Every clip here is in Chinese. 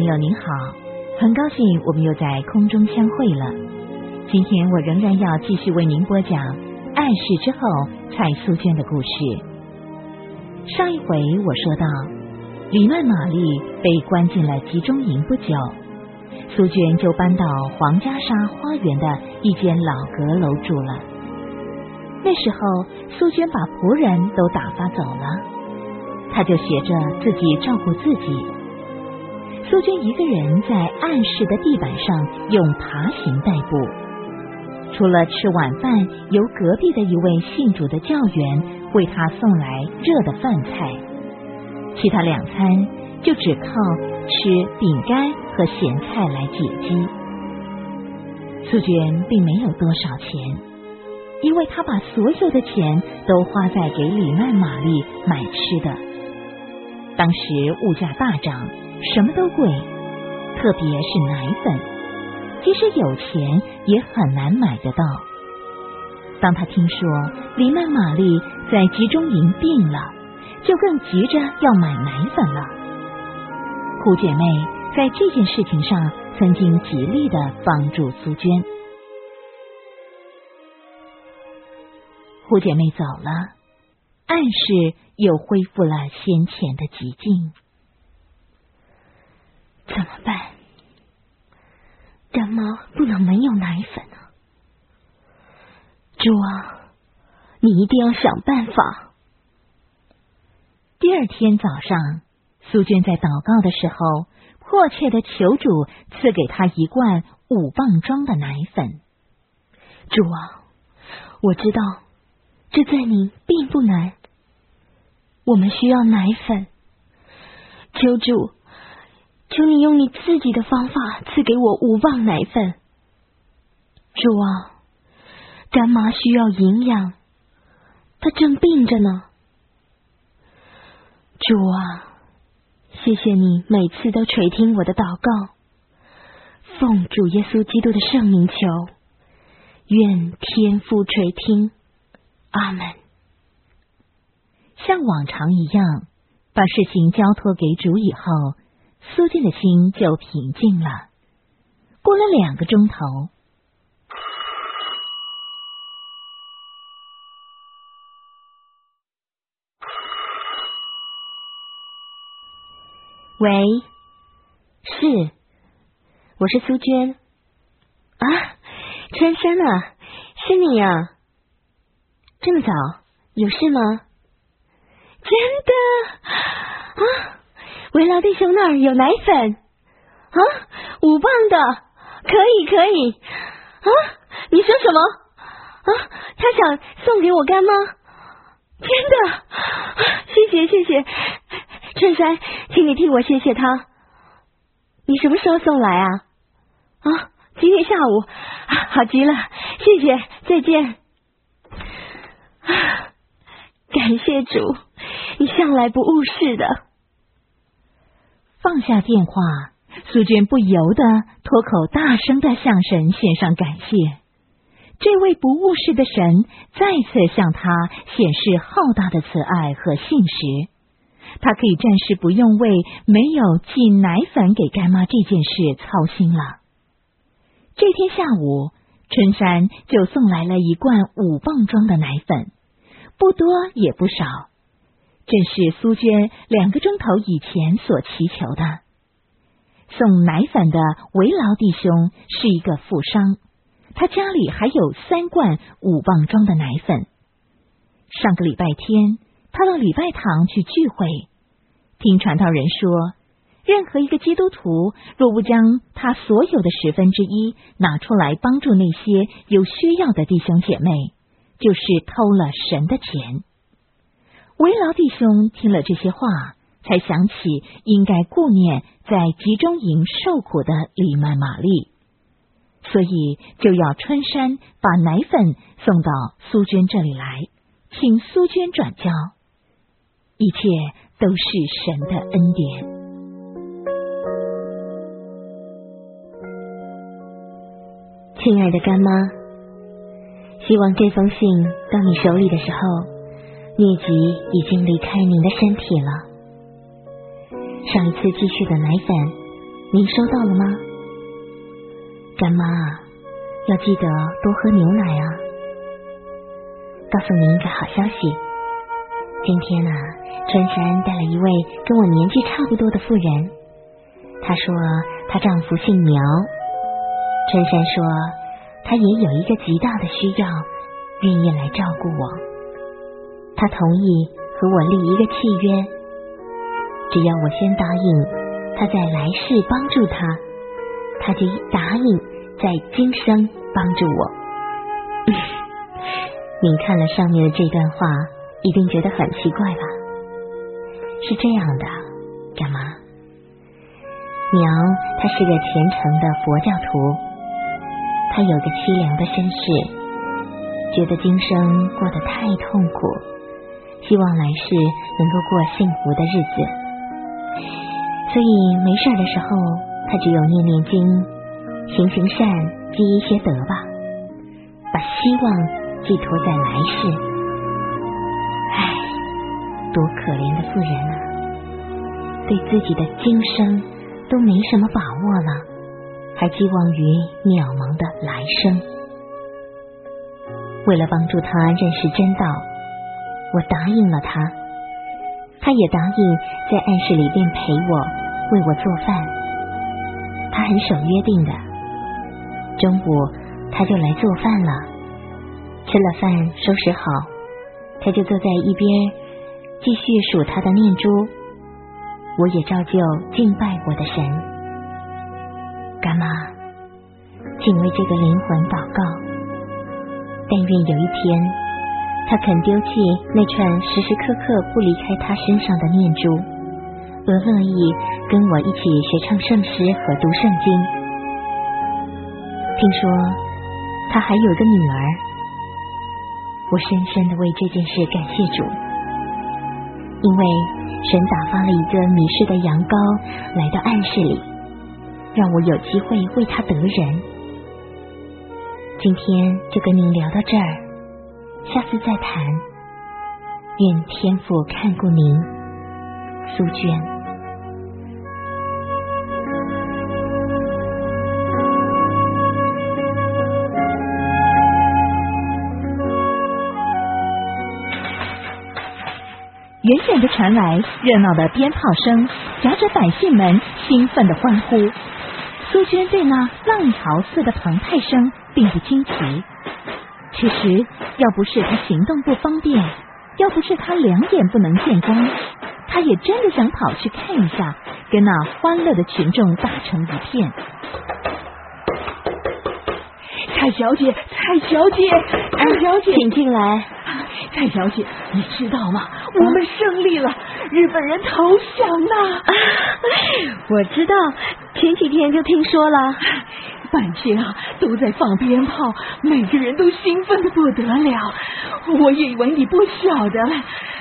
友您好，很高兴我们又在空中相会了。今天我仍然要继续为您播讲暗示之后蔡苏娟的故事。上一回我说到，李曼玛丽被关进了集中营不久，苏娟就搬到皇家沙花园的一间老阁楼住了。那时候苏娟把仆人都打发走了，她就学着自己照顾自己。苏娟一个人在暗室的地板上用爬行代步，除了吃晚饭由隔壁的一位信主的教员为她送来热的饭菜，其他两餐就只靠吃饼干和咸菜来解饥。苏娟并没有多少钱，因为她把所有的钱都花在给李曼玛丽买吃的。当时物价大涨，什么都贵，特别是奶粉，即使有钱也很难买得到。当她听说李曼玛丽在集中营病了，就更急着要买奶粉了。胡姐妹在这件事情上曾经极力的帮助苏娟。胡姐妹走了，暗室又恢复了先前的寂静。 怎么办？干妈不能没有奶粉啊！主啊，你一定要想办法。 第二天早上，苏娟在祷告的时候，迫切的求主赐给她一罐5磅装的奶粉。 主啊，我知道这在你并不难，我们需要奶粉，求主，求你用你自己的方法赐给我5磅奶粉。主啊，干妈需要营养，她正病着呢。主啊，谢谢你每次都垂听我的祷告，奉主耶稣基督的圣名求，愿天父垂听。阿们。 像往常一样，把事情交托给主以后，苏娟的心就平静了。过了2个钟头， 喂，是，我是苏娟。啊，春山啊，是你啊，这么早，有事吗？真的啊，维劳弟兄那儿有奶粉啊，5磅的，可以啊，你说什么啊？他想送给我干妈？真的，谢谢春山，请你替我谢谢他。你什么时候送来啊？啊，今天下午，好极了，谢谢，再见。感谢主，你向来不误事的。 放下电话，苏娟不由得脱口大声的向神献上感谢。这位不误事的神再次向他显示浩大的慈爱和信实，他可以暂时不用为没有寄奶粉给干妈这件事操心了。这天下午，春山就送来了一罐5磅装的奶粉，不多也不少，正是苏娟2个钟头以前所祈求的。送奶粉的维劳弟兄是一个富商，他家里还有3罐5磅装的奶粉。上个礼拜天，他到礼拜堂去聚会，听传道人说，任何一个基督徒若不将他所有的1/10拿出来帮助那些有需要的弟兄姐妹，就是偷了神的钱。维劳弟兄听了这些话，才想起应该顾念在集中营受苦的李曼玛丽，所以就要春山把奶粉送到苏娟这里来，请苏娟转交。一切都是神的恩典。 亲爱的干妈，希望这封信到你手里的时候，疟疾已经离开您的身体了。上一次寄去的奶粉您收到了吗？干妈，要记得多喝牛奶啊。告诉您一个好消息，今天呢，春山带了一位跟我年纪差不多的妇人。她说她丈夫姓苗。春山说她也有一个极大的需要，愿意来照顾我。她同意和我立一个契约，只要我先答应她在来世帮助她，她就答应在今生帮助我。您看了上面的这段话，一定觉得很奇怪吧？是这样的，干妈，苗他是个虔诚的佛教徒，他有个凄凉的身世，觉得今生过得太痛苦，希望来世能够过幸福的日子，所以没事的时候，他只有念念经，行行善，积一些德吧，把希望寄托在来世。唉，多可怜的妇人啊，对自己的今生都没什么把握了，还寄望于渺茫的来生。为了帮助他认识真道，我答应了他，他也答应在暗室里边陪我，为我做饭。他很守约定的，中午他就来做饭了。吃了饭收拾好，他就坐在一边继续数他的念珠，我也照旧敬拜我的神。干妈，请为这个灵魂祷告，但愿有一天他肯丢弃那串时时刻刻不离开他身上的念珠，而乐意跟我一起学唱圣诗和读圣经。听说他还有个女儿，我深深的为这件事感谢主，因为神打发了一个迷失的羊羔来到暗室里，让我有机会为他得人。今天就跟您聊到这儿，下次再谈。愿天父看顾您，苏娟。 远远的传来热闹的鞭炮声，夹着百姓们兴奋的欢呼。苏娟对那浪潮似的澎湃声并不惊奇，其实要不是她行动不方便，要不是她两眼不能见光，她也真的想跑去看一下，跟那欢乐的群众打成一片。 蔡小姐，蔡小姐，蔡小姐， 请进来。 蔡小姐，你知道吗？我们胜利了，日本人投降了。 我知道，前几天就听说了。 半街啊都在放鞭炮，每个人都兴奋的不得了。我以为你不晓得了。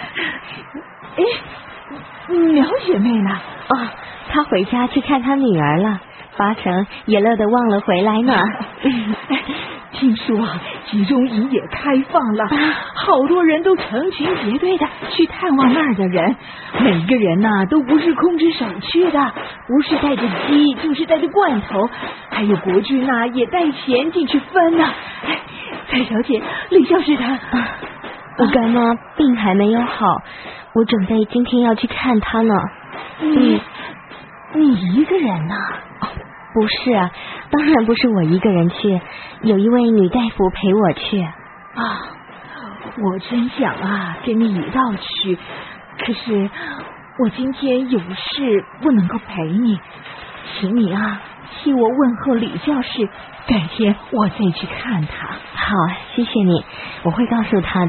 哎，苗姐妹呢？ 哦，她回家去看她女儿了，八成也乐得忘了回来呢。 听说啊，集中营也开放了，好多人都成群结队的去探望那儿的人，每个人呐都不是空着手去的，不是带着鸡就是带着罐头，还有国军呐也带钱进去分呢。蔡小姐，李教师他， 我干妈病还没有好，我准备今天要去看她呢。 你一个人呐？ 不是啊，当然不是我一个人去，有一位女大夫陪我去。 啊，我真想啊跟你一道去，可是我今天有事不能够陪你，请你啊替我问候李教士，改天我再去看他。 好，谢谢你，我会告诉他的。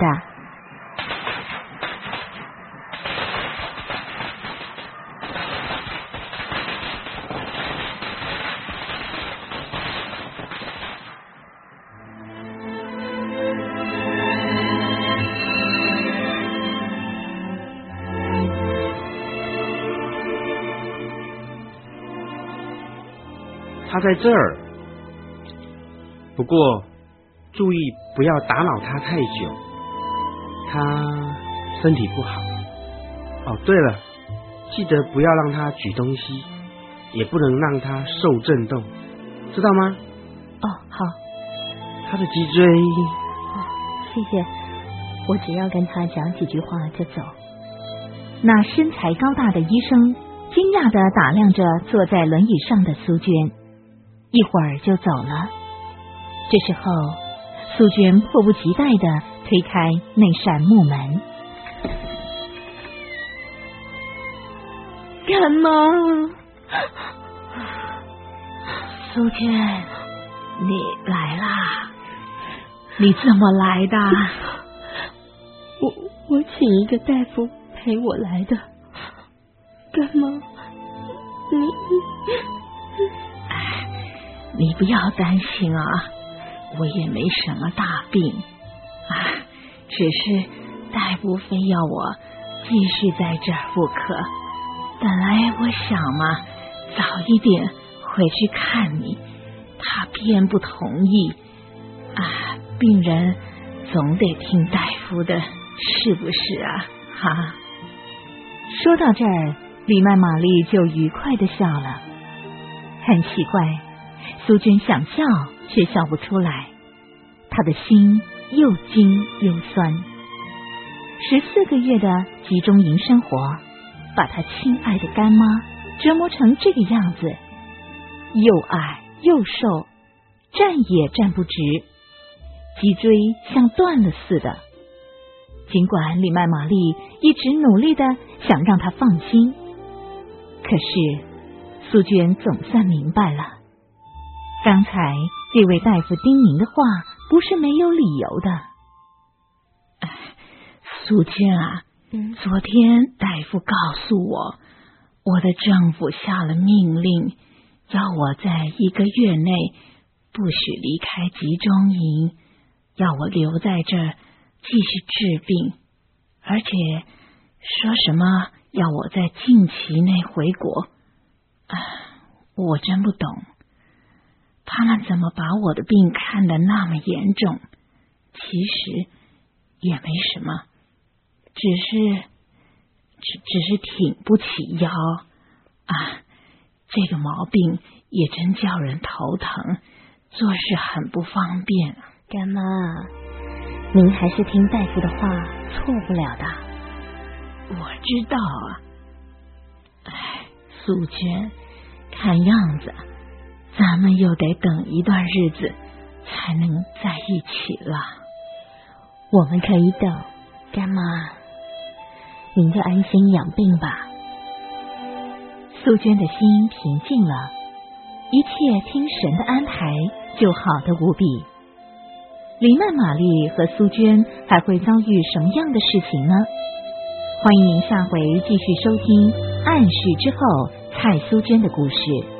他在这儿，不过注意不要打扰他太久，他身体不好。哦，对了，记得不要让他举东西， 也不能让他受震动，知道吗？ 哦，好。 他的脊椎…… 哦，谢谢，我只要跟他讲几句话就走。 那身材高大的医生惊讶地打量着坐在轮椅上的苏娟，一会儿就走了。这时候，苏娟迫不及待地推开那扇木门。 干妈，苏娟，你来啦？ 你怎么来的？ 我请一个大夫陪我来的。干妈， 你不要担心啊，我也没什么大病啊，只是大夫非要我继续在这儿不可。本来我想嘛，早一点回去看你，他偏不同意啊。病人总得听大夫的，是不是啊？哈。 说到这儿，李曼玛丽就愉快地笑了。很奇怪，苏娟想笑却笑不出来，她的心又惊又酸。14个月的集中营生活，把她亲爱的干妈折磨成这个样子，又矮又瘦，站也站不直，脊椎像断了似的。尽管李曼玛丽一直努力的想让她放心，可是苏娟总算明白了，刚才这位大夫叮咛的话不是没有理由的。 苏娟啊，昨天大夫告诉我，我的丈夫下了命令，要我在1个月内不许离开集中营，要我留在这儿继续治病，而且说什么要我在近期内回国。我真不懂，他们怎么把我的病看得那么严重？其实也没什么，只是挺不起腰啊，这个毛病也真叫人头疼，做事很不方便。 干妈，您还是听大夫的话，错不了的。 我知道啊。苏娟，看样子咱们又得等一段日子才能在一起了。 我们可以等，干妈，您就安心养病吧。 苏娟的心平静了，一切听神的安排，就好的无比。李曼玛丽和苏娟还会遭遇什么样的事情呢？欢迎您下回继续收听《暗示之后》蔡苏娟的故事。